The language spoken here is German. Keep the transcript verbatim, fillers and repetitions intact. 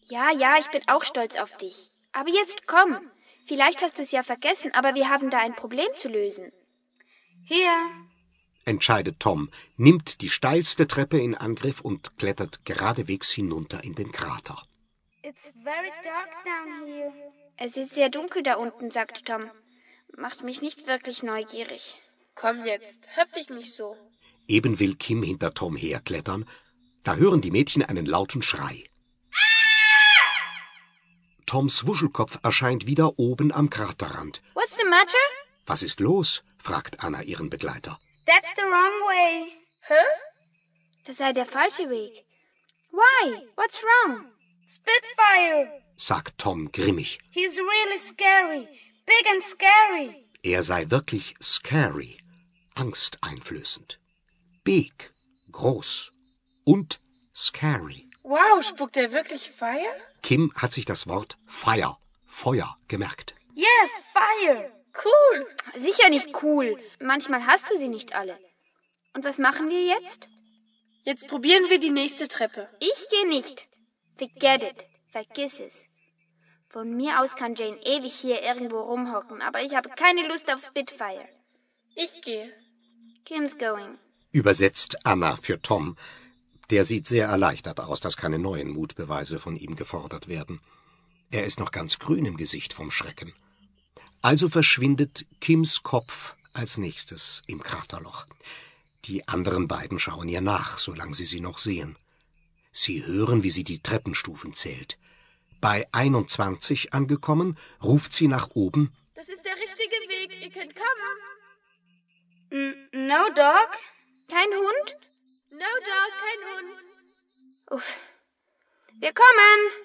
Ja, ja, ich bin auch stolz auf dich. Aber jetzt komm. Vielleicht hast du es ja vergessen, aber wir haben da ein Problem zu lösen. Hier, entscheidet Tom, nimmt die steilste Treppe in Angriff und klettert geradewegs hinunter in den Krater. It's very dark down here. Es ist sehr dunkel da unten, sagt Tom. Macht mich nicht wirklich neugierig. Komm jetzt, hab dich nicht so. Eben will Kim hinter Tom herklettern, da hören die Mädchen einen lauten Schrei. Toms Wuschelkopf erscheint wieder oben am Kraterrand. What's the matter? Was ist los? Fragt Anna ihren Begleiter. That's the wrong way. Hä? Das sei der falsche Weg. Why? What's wrong? Spitfire. Sagt Tom grimmig. He's really scary. Big and scary. Er sei wirklich scary, angsteinflößend. Big, groß und scary. Wow, spuckt er wirklich Feuer? Kim hat sich das Wort Fire, Feuer, gemerkt. Yes, fire. Cool. Sicher nicht cool. Manchmal hast du sie nicht alle. Und was machen wir jetzt? Jetzt probieren wir die nächste Treppe. Ich gehe nicht. Forget it. Vergiss es. Von mir aus kann Jane ewig hier irgendwo rumhocken, aber ich habe keine Lust auf Spitfire. Ich gehe. Kim's going. Übersetzt Anna für Tom. Der sieht sehr erleichtert aus, dass keine neuen Mutbeweise von ihm gefordert werden. Er ist noch ganz grün im Gesicht vom Schrecken. Also verschwindet Kims Kopf als nächstes im Kraterloch. Die anderen beiden schauen ihr nach, solange sie sie noch sehen. Sie hören, wie sie die Treppenstufen zählt. Bei einundzwanzig angekommen, ruft sie nach oben. Das ist der richtige Weg, ihr könnt kommen. N- no dog? Kein Hund? No dog, kein Hund. Uff. Wir kommen!